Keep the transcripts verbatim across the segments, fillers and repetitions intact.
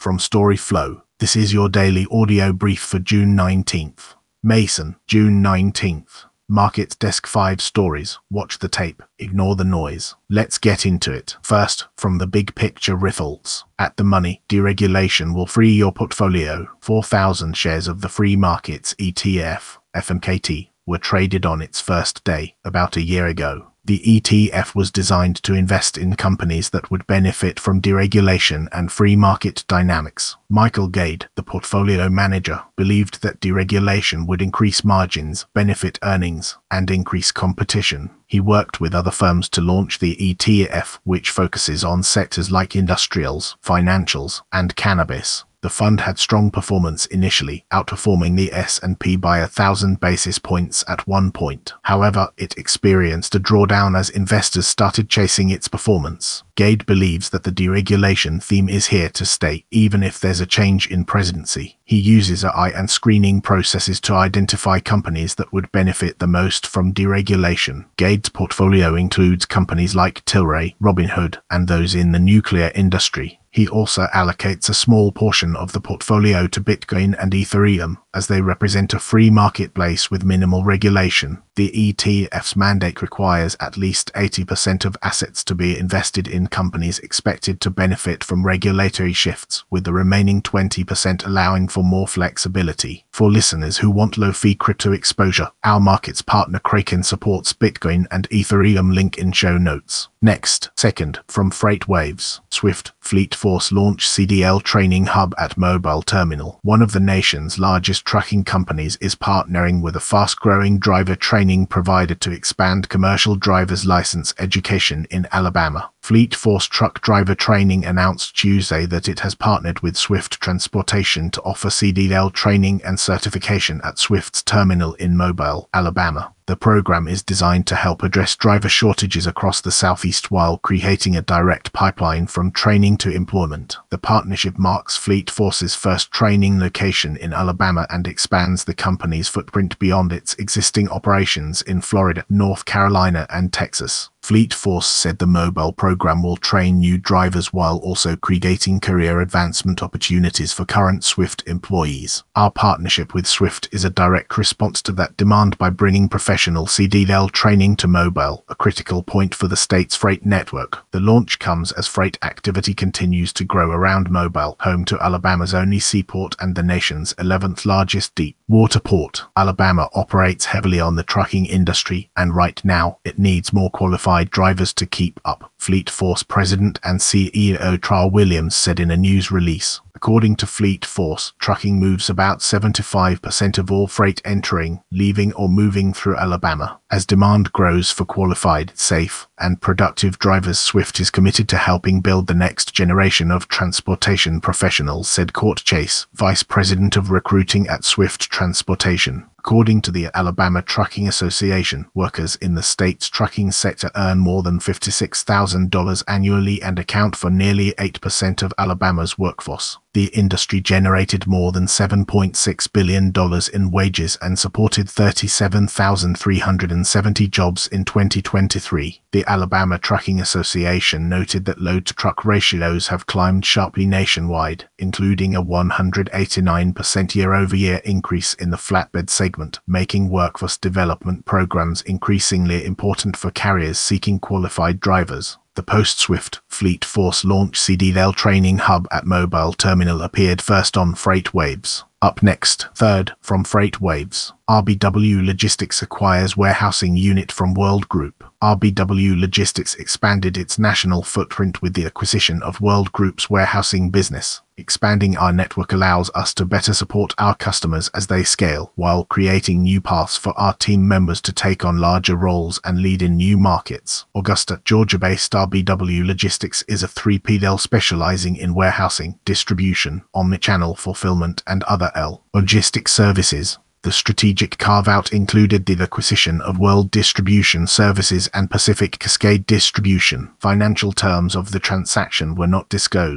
from StoryFlow. This is your daily audio brief for June nineteenth. Mason, June nineteenth. Market Desk five stories. Watch the tape. Ignore the noise. Let's get into it. First, from the big picture riffles. At the money, deregulation will free your portfolio. four thousand shares of the free markets E T F, F M K T, were traded on its first day, about a year ago. The E T F was designed to invest in companies that would benefit from deregulation and free market dynamics. Michael Gade, the portfolio manager, believed that deregulation would increase margins, benefit earnings, and increase competition. He worked with other firms to launch the E T F, which focuses on sectors like industrials, financials, and cannabis. The fund had strong performance initially, outperforming the S and P by a thousand basis points at one point. However, it experienced a drawdown as investors started chasing its performance. Gade believes that the deregulation theme is here to stay, even if there's a change in presidency. He uses A I and screening processes to identify companies that would benefit the most from deregulation. Gade's portfolio includes companies like Tilray, Robinhood, and those in the nuclear industry. He also allocates a small portion of the portfolio to Bitcoin and Ethereum, as they represent a free marketplace with minimal regulation. The E T F's mandate requires at least eighty percent of assets to be invested in companies expected to benefit from regulatory shifts, with the remaining twenty percent allowing for more flexibility. For listeners who want low-fee crypto exposure, our markets partner Kraken supports Bitcoin and Ethereum, link in show notes. Next, second, from FreightWaves. Swift Fleet Force launch C D L training hub at Mobile Terminal. One of the nation's largest trucking companies is partnering with a fast-growing driver training provider to expand commercial driver's license education in Alabama. Fleet Force Truck Driver Training announced Tuesday that it has partnered with Swift Transportation to offer C D L training and certification at Swift's terminal in Mobile, Alabama. The program is designed to help address driver shortages across the Southeast while creating a direct pipeline from training to employment. The partnership marks Fleet Force's first training location in Alabama and expands the company's footprint beyond its existing operations in Florida, North Carolina, and Texas. Fleet Force said the mobile program will train new drivers while also creating career advancement opportunities for current Swift employees. Our partnership with Swift is a direct response to that demand by bringing professional C D L training to Mobile, a critical point for the state's freight network. The launch comes as freight activity continues to grow around Mobile, home to Alabama's only seaport and the nation's eleventh largest deep water port. Alabama operates heavily on the trucking industry, and right now, it needs more qualified drivers to keep up, Fleet Force President and C E O Charles Williams said in a news release. According to Fleet Force, trucking moves about seventy-five percent of all freight entering, leaving or moving through Alabama. As demand grows for qualified, safe, and productive drivers, Swift is committed to helping build the next generation of transportation professionals, said Court Chase, Vice President of Recruiting at Swift Transportation. According to the Alabama Trucking Association, workers in the state's trucking sector earn more than fifty-six thousand dollars annually and account for nearly eight percent of Alabama's workforce. The industry generated more than seven point six billion dollars in wages and supported thirty-seven thousand three hundred seventy jobs in twenty twenty-three. The Alabama Trucking Association noted that load-to-truck ratios have climbed sharply nationwide, including a one hundred eighty-nine percent year-over-year increase in the flatbed segment, making workforce development programs increasingly important for carriers seeking qualified drivers. The post-Swift Fleet Force launch C D L training hub at Mobile Terminal appeared first on FreightWaves. Up next, third, from FreightWaves. R B W Logistics acquires warehousing unit from World Group. R B W Logistics expanded its national footprint with the acquisition of World Group's warehousing business. Expanding our network allows us to better support our customers as they scale, while creating new paths for our team members to take on larger roles and lead in new markets. Augusta, Georgia-based R B W Logistics is a three P L specializing in warehousing, distribution, omnichannel fulfillment, and other L logistics services. The strategic carve-out included the acquisition of World Distribution Services and Pacific Cascade Distribution. Financial terms of the transaction were not disclosed.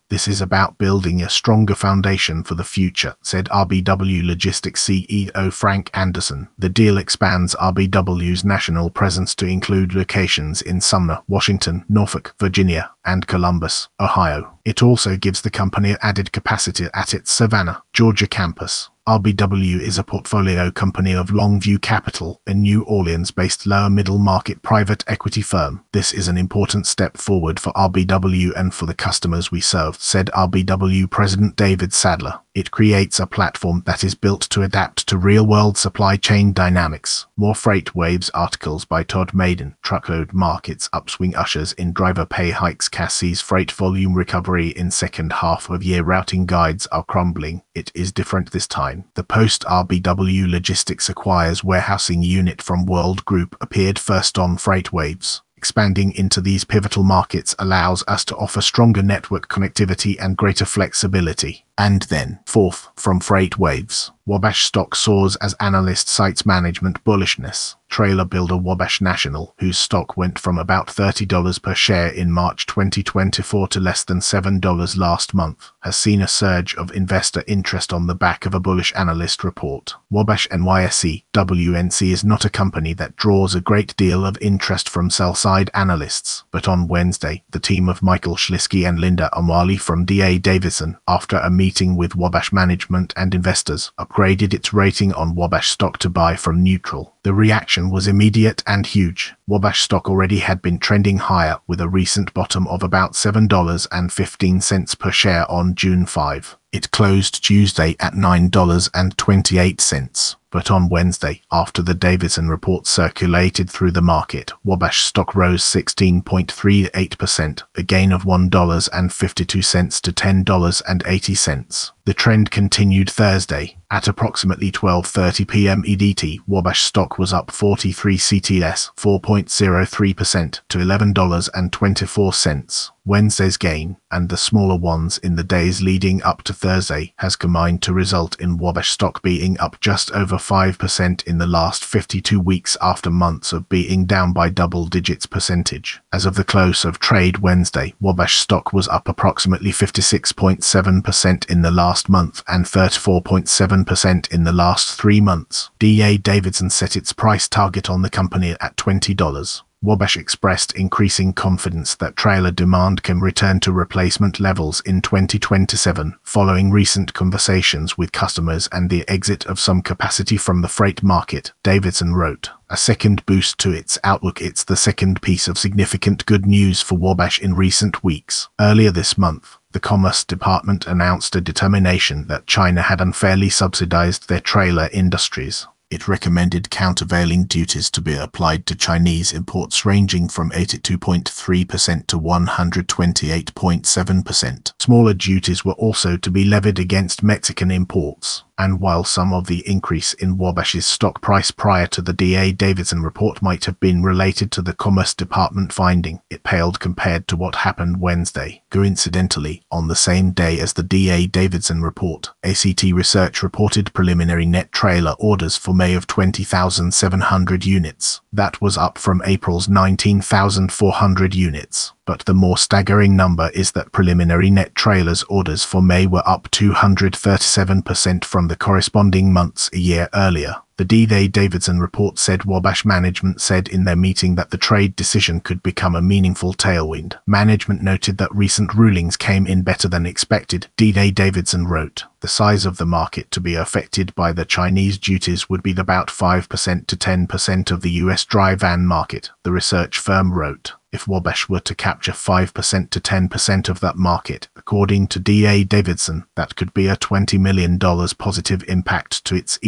This is about building a stronger foundation for the future, said R B W Logistics C E O Frank Anderson. The deal expands R B W's national presence to include locations in Sumner, Washington, Norfolk, Virginia, and Columbus, Ohio. It also gives the company added capacity at its Savannah, Georgia campus. R B W is a portfolio company of Longview Capital, a New Orleans-based lower-middle market private equity firm. This is an important step forward for R B W and for the customers we serve, said R B W President David Sadler. It creates a platform that is built to adapt to real-world supply chain dynamics. More Freight Waves articles by Todd Maiden. Truckload markets upswing ushers in driver pay hikes. Cassie's freight volume recovery in second half of year routing guides are crumbling. It is different this time. The post-R B W Logistics acquires warehousing unit from World Group appeared first on Freight Waves. Expanding into these pivotal markets allows us to offer stronger network connectivity and greater flexibility. And then, fourth, from Freight Waves, Wabash stock soars as analyst cites management bullishness. Trailer builder Wabash National, whose stock went from about thirty dollars per share in March twenty twenty-four to less than seven dollars last month, has seen a surge of investor interest on the back of a bullish analyst report. Wabash N Y S E, W N C is not a company that draws a great deal of interest from sell-side analysts, but on Wednesday, the team of Michael Schlisky and Linda O'Malley from D A Davidson, after a meeting with Wabash management and investors, upgraded its rating on Wabash stock to buy from neutral. The reaction was immediate and huge. Wabash stock already had been trending higher, with a recent bottom of about seven dollars and fifteen cents per share on June fifth. It closed Tuesday at nine dollars and twenty-eight cents. But on Wednesday, after the Davidson report circulated through the market, Wabash stock rose sixteen point three eight percent, a gain of one dollar and fifty-two cents to ten dollars and eighty cents. The trend continued Thursday. At approximately twelve thirty p m E D T, Wabash stock was up forty-three C T S, four point zero three percent, to eleven dollars and twenty-four cents. Wednesday's gain, and the smaller ones in the days leading up to Thursday, has combined to result in Wabash stock being up just over five percent in the last fifty-two weeks after months of being down by double digits percentage. As of the close of trade Wednesday, Wabash stock was up approximately fifty-six point seven percent in the last month and thirty-four point seven percent in the last three months. D A Davidson set its price target on the company at twenty dollars. Wabash expressed increasing confidence that trailer demand can return to replacement levels in twenty twenty-seven, following recent conversations with customers and the exit of some capacity from the freight market, Davidson wrote. A second boost to its outlook. It's the second piece of significant good news for Wabash in recent weeks. Earlier this month, the Commerce Department announced a determination that China had unfairly subsidized their trailer industries. It recommended countervailing duties to be applied to Chinese imports ranging from eighty-two point three percent to one hundred twenty-eight point seven percent. Smaller duties were also to be levied against Mexican imports. And while some of the increase in Wabash's stock price prior to the D A Davidson report might have been related to the Commerce Department finding, it paled compared to what happened Wednesday. Coincidentally, on the same day as the D A Davidson report, A C T Research reported preliminary net trailer orders for May of twenty thousand seven hundred units. That was up from April's nineteen thousand four hundred units. But the more staggering number is that preliminary net trailers orders for May were up two hundred thirty-seven percent from the corresponding months a year earlier. The D A Davidson report said Wabash management said in their meeting that the trade decision could become a meaningful tailwind. Management noted that recent rulings came in better than expected. D A Davidson wrote, the size of the market to be affected by the Chinese duties would be about five percent to ten percent of the U S dry van market, the research firm wrote. If Wabash were to capture five percent to ten percent of that market, according to D A Davidson, that could be a twenty million dollars positive impact to its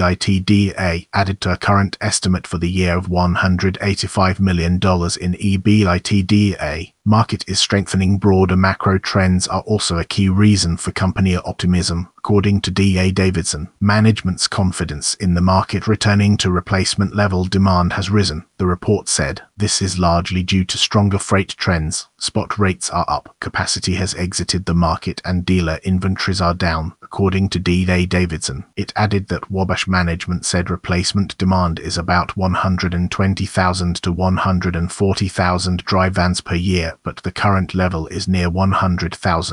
EBITDA, added to a current estimate for the year of one hundred eighty-five million dollars in EBITDA. Market is strengthening. Broader macro trends are also a key reason for company optimism. According to D A Davidson, management's confidence in the market returning to replacement level demand has risen. The report said, this is largely due to stronger freight trends. Spot rates are up, capacity has exited the market, and dealer inventories are down, according to D A Davidson. It added that Wabash management said replacement demand is about one hundred twenty thousand to one hundred forty thousand dry vans per year, but the current level is near one hundred thousand.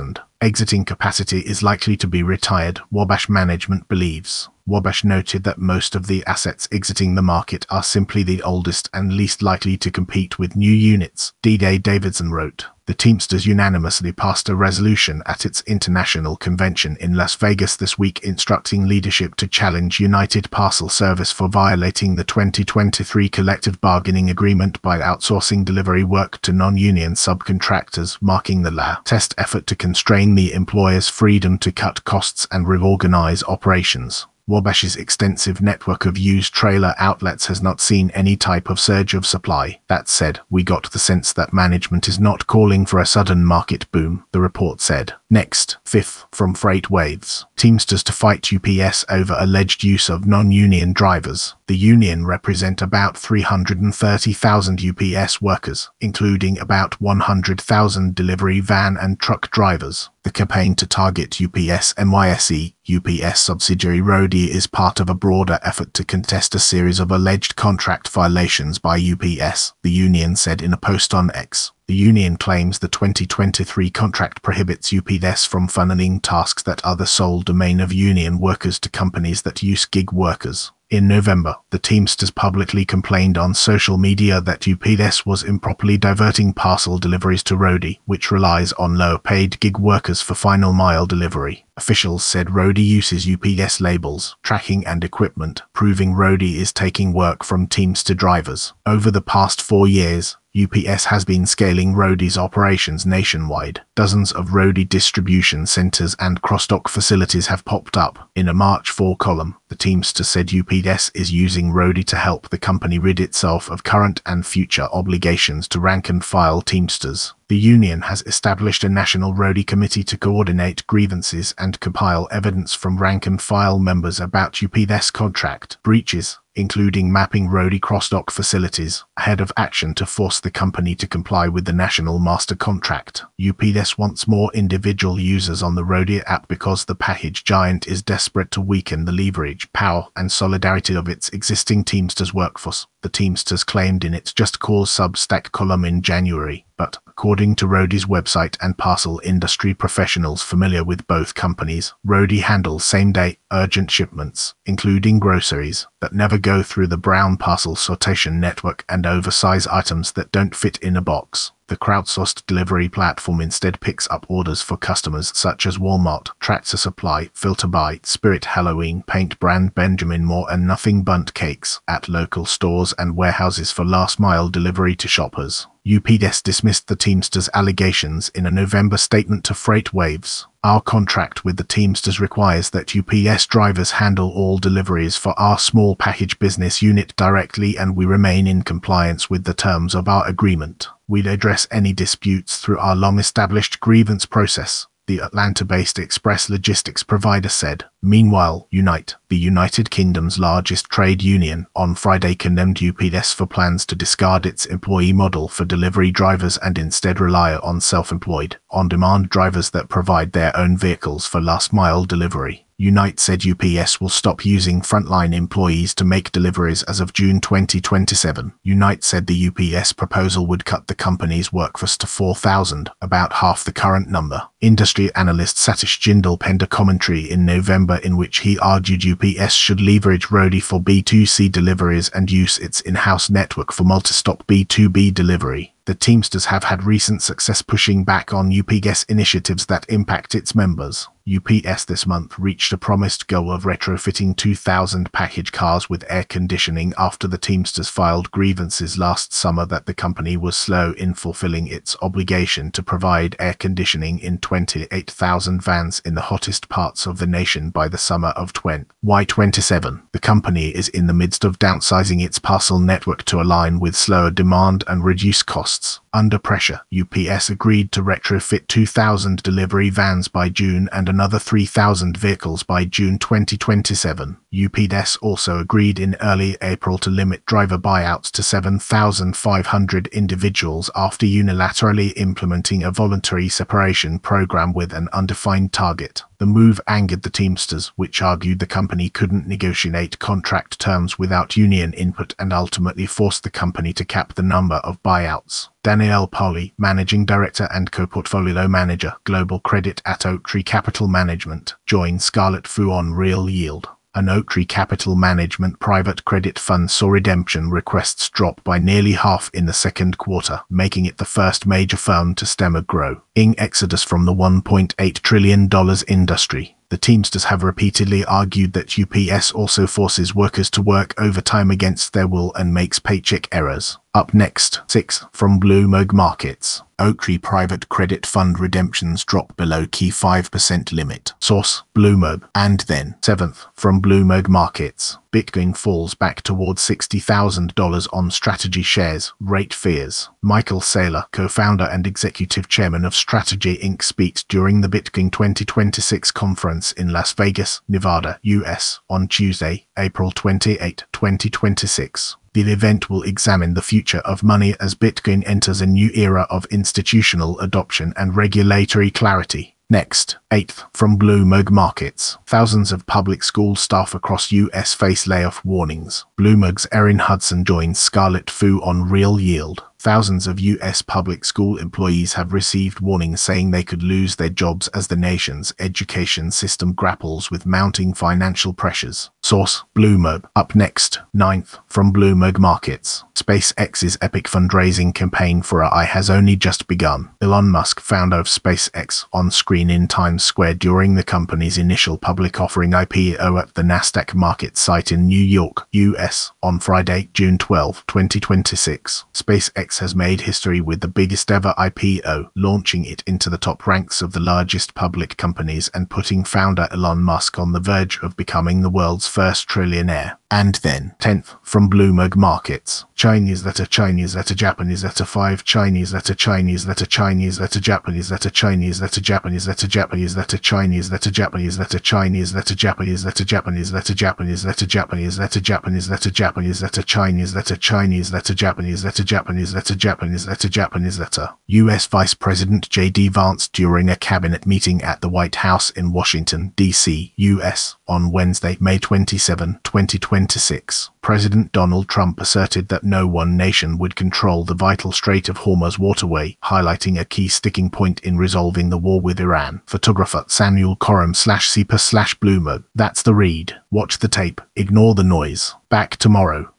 exiting capacity is likely to be retired, Wabash management believes. Wabash noted that most of the assets exiting the market are simply the oldest and least likely to compete with new units, D J Davidson wrote. The Teamsters unanimously passed a resolution at its international convention in Las Vegas this week instructing leadership to challenge United Parcel Service for violating the twenty twenty-three collective bargaining agreement by outsourcing delivery work to non-union subcontractors, marking the latest effort to constrain the employer's freedom to cut costs and reorganize operations. Wabash's extensive network of used trailer outlets has not seen any type of surge of supply. That said, we got the sense that management is not calling for a sudden market boom, the report said. Next, fifth, from Freight Waves. Teamsters to fight U P S over alleged use of non-union drivers. The union represent about three hundred thirty thousand U P S workers, including about one hundred thousand delivery van and truck drivers. The campaign to target U P S N Y S E, U P S subsidiary Roadie, is part of a broader effort to contest a series of alleged contract violations by U P S, the union said in a post on X. The union claims the twenty twenty-three contract prohibits U P S from funneling tasks that are the sole domain of union workers to companies that use gig workers. In November, the Teamsters publicly complained on social media that U P S was improperly diverting parcel deliveries to Roadie, which relies on low-paid gig workers for final-mile delivery. Officials said Roadie uses U P S labels, tracking and equipment, proving Roadie is taking work from Teamster drivers. Over the past four years, U P S has been scaling Roadie's operations nationwide. Dozens of Roadie distribution centers and cross-dock facilities have popped up. In a March fourth column, the Teamster said U P S is using Roadie to help the company rid itself of current and future obligations to rank-and-file Teamsters. The union has established a national Roadie committee to coordinate grievances and compile evidence from rank-and-file members about U P S contract breaches, including mapping Roadie cross-dock facilities, ahead of action to force the company to comply with the National Master Contract. U P S wants more individual users on the Roadie app because the package giant is desperate to weaken the leverage, power, and solidarity of its existing Teamsters workforce, the Teamsters claimed in its Just Cause Substack column in January. But, according to Roadie's website and parcel industry professionals familiar with both companies, Roadie handles same-day, urgent shipments, including groceries, that never go through the brown parcel sortation network and oversize items that don't fit in a box. The crowdsourced delivery platform instead picks up orders for customers such as Walmart, Tractor Supply, Filter By, Spirit Halloween, paint brand Benjamin Moore and Nothing Bundt Cakes at local stores and warehouses for last-mile delivery to shoppers. U P S dismissed the Teamsters' allegations in a November statement to Freight Waves. Our contract with the Teamsters requires that U P S drivers handle all deliveries for our small package business unit directly, and we remain in compliance with the terms of our agreement. We'd address any disputes through our long-established grievance process, the Atlanta-based express logistics provider said. Meanwhile, Unite, the United Kingdom's largest trade union, on Friday condemned U P S for plans to discard its employee model for delivery drivers and instead rely on self-employed, on-demand drivers that provide their own vehicles for last-mile delivery. Unite said U P S will stop using frontline employees to make deliveries as of June twenty twenty-seven. Unite said the U P S proposal would cut the company's workforce to four thousand, about half the current number. Industry analyst Satish Jindal penned a commentary in November in which he argued U P S should leverage Roadie for B two C deliveries and use its in-house network for multi-stop B two B delivery. The Teamsters have had recent success pushing back on U P S initiatives that impact its members. U P S this month reached a promised goal of retrofitting two thousand package cars with air conditioning after the Teamsters filed grievances last summer that the company was slow in fulfilling its obligation to provide air conditioning in twenty-eight thousand vans in the hottest parts of the nation by the summer of twenty twenty-seven. The company is in the midst of downsizing its parcel network to align with slower demand and reduce costs. Under pressure, U P S agreed to retrofit two thousand delivery vans by June and another three thousand vehicles by June twenty twenty-seven. U P D E S also agreed in early April to limit driver buyouts to seven thousand five hundred individuals after unilaterally implementing a voluntary separation program with an undefined target. The move angered the Teamsters, which argued the company couldn't negotiate contract terms without union input and ultimately forced the company to cap the number of buyouts. Danielle Polly, Managing Director and Co-Portfolio Manager, Global Credit at Oaktree Capital Management, joined Scarlet Fu on Real Yield. An Oaktree Capital Management private credit fund saw redemption requests drop by nearly half in the second quarter, making it the first major firm to stem a growing exodus from the one point eight trillion dollars industry. The Teamsters have repeatedly argued that U P S also forces workers to work overtime against their will and makes paycheck errors. Up next, six from Bloomberg Markets. Oaktree private credit fund redemptions drop below key five percent limit. Source, Bloomberg. And then, seventh, from Bloomberg Markets. Bitcoin falls back towards sixty thousand dollars on Strategy shares, rate fears. Michael Saylor, co-founder and executive chairman of Strategy Incorporated, speaks during the Bitcoin twenty twenty-six conference in Las Vegas, Nevada, U S, on Tuesday, April twenty-eighth, twenty twenty-six. The event will examine the future of money as Bitcoin enters a new era of institutional adoption and regulatory clarity. Next, eighth, from Bloomberg Markets. Thousands of public school staff across U S face layoff warnings. Bloomberg's Erin Hudson joins Scarlet Fu on Real Yield. Thousands of U S public school employees have received warnings saying they could lose their jobs as the nation's education system grapples with mounting financial pressures. Source, Bloomberg. Up next, ninth, from Bloomberg Markets. SpaceX's epic fundraising campaign for A I has only just begun. Elon Musk, founder of SpaceX, on screen in Times Square during the company's initial public offering I P O at the Nasdaq market site in New York, U S, on Friday, June twelfth, twenty twenty-six. SpaceX has made history with the biggest ever I P O, launching it into the top ranks of the largest public companies and putting founder Elon Musk on the verge of becoming the world's first trillionaire. And then, tenth, from Bloomberg Markets. Chinese letter Chinese letter Japanese letter five Chinese letter Chinese letter Chinese letter Japanese letter Chinese letter Japanese letter Japanese letter Chinese letter Japanese letter Chinese letter Japanese letter Japanese letter Japanese letter Japanese letter Japanese letter Japanese letter Chinese letter Chinese letter Japanese letter Japanese letter Japanese letter Japanese letter. U S Vice President J D Vance during a cabinet meeting at the White House in Washington, D C, U S, on Wednesday, May twenty-seventh, twenty twenty-six. President Donald Trump asserted that no one nation would control the vital Strait of Hormuz waterway, highlighting a key sticking point in resolving the war with Iran. Photographer Samuel Coram slash Sepa slash Bloomberg. That's the read. Watch the tape. Ignore the noise. Back tomorrow.